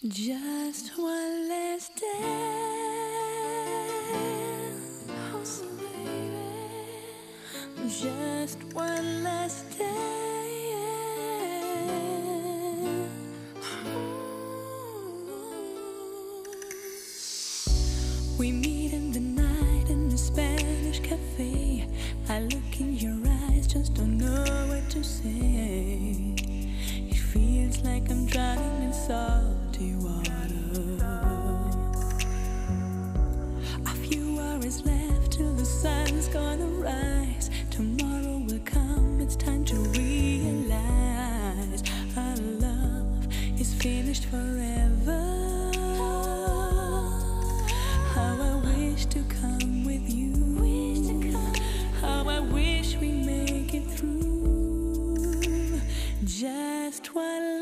Just one last dance, oh, baby. Just one last dance. We meet in the night in the Spanish cafe. I look in your eyes, just don't know what to say. It feels like I'm drowning in salty water. A few hours left till the sun's gonna rise. Tomorrow will come, it's time to realize our love is finished forever. How I wish to come with you. How I wish we make it through. Just one